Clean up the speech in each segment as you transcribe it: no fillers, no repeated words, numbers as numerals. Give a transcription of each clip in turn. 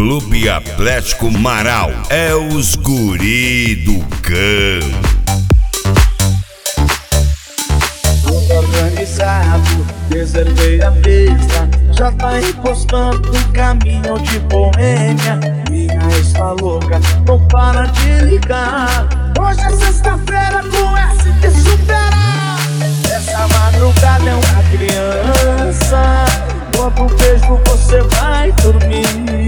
Clube Atlético Marau é os guri do campo. Organizado, reservei a mesa, já tá encostando no caminho de Boêmia. Minha ex tá louca, não para de ligar. Hoje é sexta-feira com S de superar. Essa madrugada é uma criança, quando beijo você vai dormir.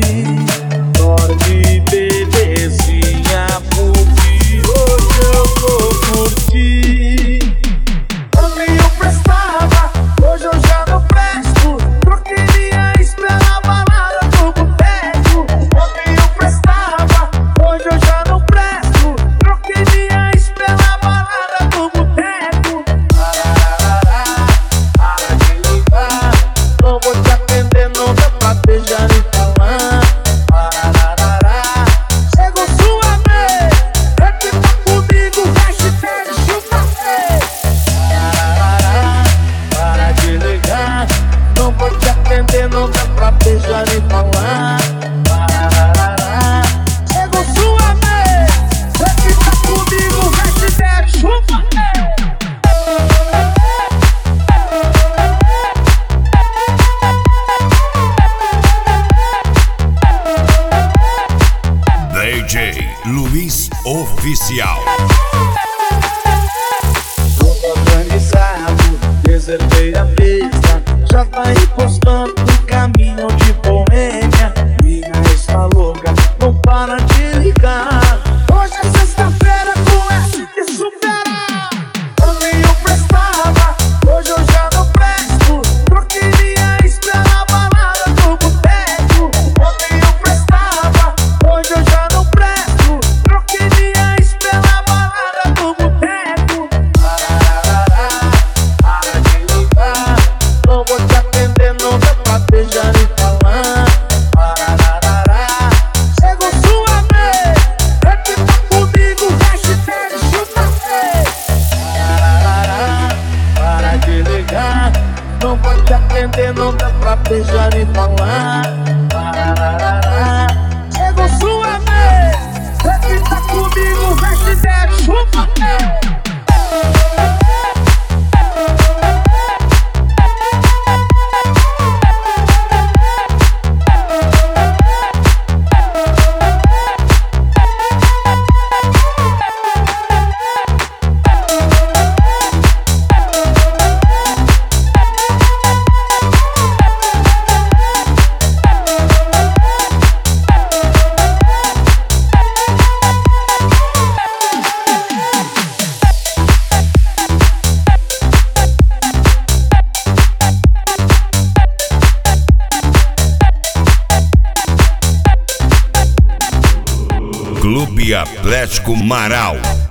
Dorme, bebezinha, porque hoje eu vou curtir. Ontem eu prestava, hoje eu já não presto. Troquei minha ex pela balada do boteco. Ontem eu prestava, hoje eu já não presto. Troquei minha ex pela balada do boteco. Para de ligar, não vou te atender, não dá pra beijar e falar. Chegou sua vez, repita comigo, hashtag chupa. Para de ligar, não vou te atender, não dá pra beijar e falar. Chegou sua vez, repita comigo, hashtag chupa. DJ Luiz Oficial. Organizado, reservei a mesa, já tá encostando no caminho de Boêmia. Minha ex tá louca, não para de ligar. Hoje é sexta-feira com S de superar. Ontem eu prestava, hoje eu já não presto. Troquei minha ex pela balada do boteco. Ontem eu prestava, hoje eu já não presto. Troquei minha ex pela balada do boteco. Para de ligar, não vou te atender, não dá pra beijar e falar. Chegou sua vez, repita comigo, hashtag chupa. Para de ligar, não vou te atender, não dá pra beijar e falar. Chegou sua vez, repita comigo, hashtag chupa. Clube Atlético Marau.